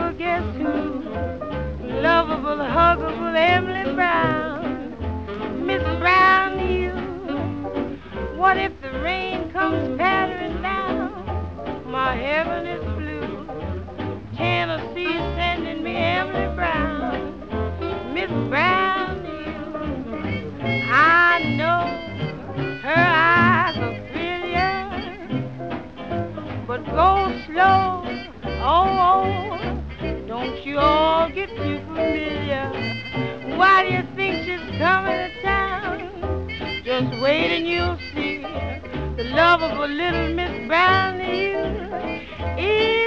lovable, guess who? Lovable, huggable Emily Brown. Miss Brown, you. What if the rain comes pattering down? My heaven is blue. Tennessee is sending me Emily Brown. Miss Brown, you. I know her eyes will thrill you, but go slow. Oh, don't you all get too familiar. Why do you think she's coming to town? Just wait and you'll see the lovable little Miss Brown is